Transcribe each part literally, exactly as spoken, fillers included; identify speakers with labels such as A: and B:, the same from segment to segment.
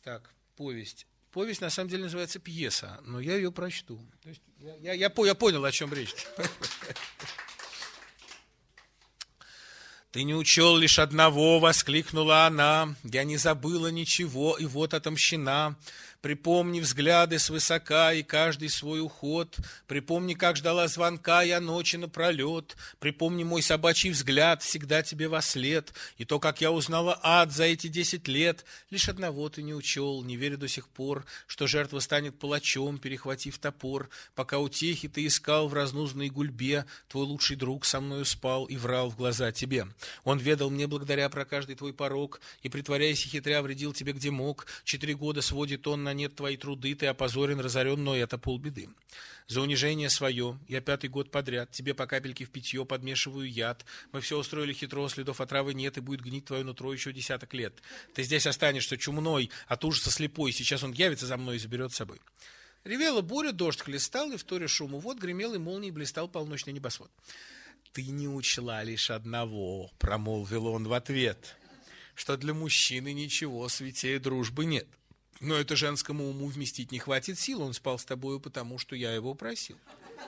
A: Так, повесть. Повесть, на самом деле, называется пьеса, но я ее прочту. То есть я, я, я, я понял, о чем речь. «Ты не учел лишь одного», — воскликнула она, «я не забыла ничего, и вот отомщена. Припомни взгляды свысока и каждый свой уход. Припомни, как ждала звонка я ночи напролет. Припомни мой собачий взгляд всегда тебе вослед. И то, как я узнала ад за эти десять лет. Лишь одного ты не учел, не верю до сих пор, что жертва станет палачом, перехватив топор. Пока утехи ты искал в разнузной гульбе, твой лучший друг со мною спал и врал в глаза тебе. Он ведал мне благодаря про каждый твой порок и, притворяясь и хитря, вредил тебе где мог. Четыре года сводит он на нет твои труды, ты опозорен, разорен, но это полбеды. За унижение свое я пятый год подряд тебе по капельке в питье подмешиваю яд. Мы все устроили хитро, следов отравы нет, и будет гнить твое нутро еще десяток лет. Ты здесь останешься чумной, от ужаса слепой, сейчас он явится за мной и заберет с собой». Ревела буря, дождь хлестал, и вторя шуму вод гремел, и молнией блистал полночный небосвод. «Ты не учла лишь одного», — промолвил он в ответ, «что для мужчины ничего святее дружбы нет. Но это женскому уму вместить не хватит сил, он спал с тобою, потому что я его просил.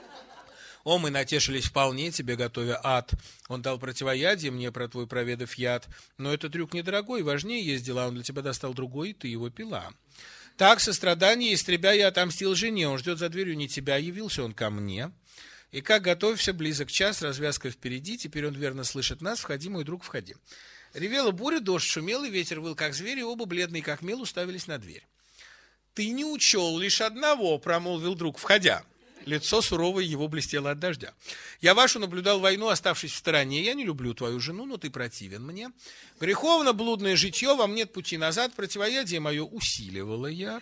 A: О, мы натешились вполне, тебе готовя ад. Он дал противоядие мне про твой проведав яд, но этот трюк недорогой, важнее есть дела, он для тебя достал другой, и ты его пила. Так, сострадание истребя, я отомстил жене, он ждет за дверью не тебя, явился он ко мне. И как готовься, близок час, развязка впереди, теперь он верно слышит нас, входи, мой друг, входи». Ревела буря, дождь шумел, и ветер выл, как звери, оба бледные, как мел, уставились на дверь. «Ты не учел лишь одного», — промолвил друг, входя. Лицо суровое его блестело от дождя. «Я вашу наблюдал войну, оставшись в стороне. Я не люблю твою жену, но ты противен мне. Греховно-блудное житье, вам нет пути назад, противоядие мое усиливало я.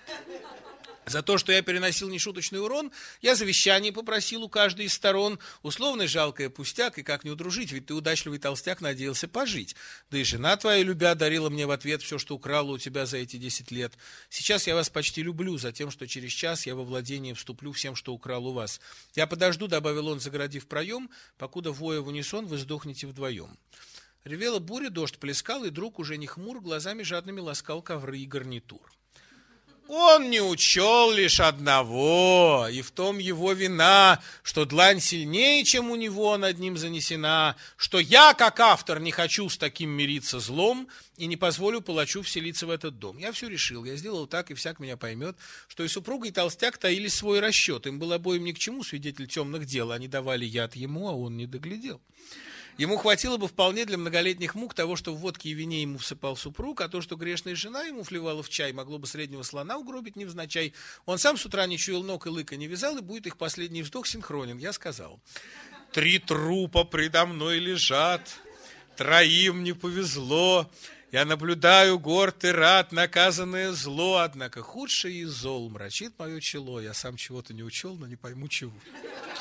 A: За то, что я переносил нешуточный урон, я завещание попросил у каждой из сторон. Условно жалкое пустяк, и как не удружить, ведь ты удачливый толстяк надеялся пожить. Да и жена твоя, любя, дарила мне в ответ все, что украла у тебя за эти десять лет. Сейчас я вас почти люблю, за тем, что через час я во владение вступлю всем, что украл у вас. Я подожду, — добавил он, загородив проем, — покуда воя в унисон вы сдохнете вдвоем». Ревела буря, дождь плескал, и друг уже не хмур, глазами жадными ласкал ковры и гарнитур. «Он не учел лишь одного, и в том его вина, что длань сильнее, чем у него над ним занесена, что я, как автор, не хочу с таким мириться злом и не позволю палачу вселиться в этот дом. Я все решил, я сделал так, и всяк меня поймет, что и супруга, и толстяк таили свой расчет. Им было обоим ни к чему, свидетель темных дел, они давали яд ему, а он не доглядел. Ему хватило бы вполне для многолетних мук того, что в водке и вине ему всыпал супруг, а то, что грешная жена ему вливала в чай, могло бы среднего слона угробить невзначай. Он сам с утра не чуял ног и лыка не вязал, и будет их последний вздох синхронен. Я сказал: «Три трупа предо мной лежат, троим не повезло. Я наблюдаю горд и рад, наказанное зло, однако худшее из зол мрачит мое чело. Я сам чего-то не учел, но не пойму чего».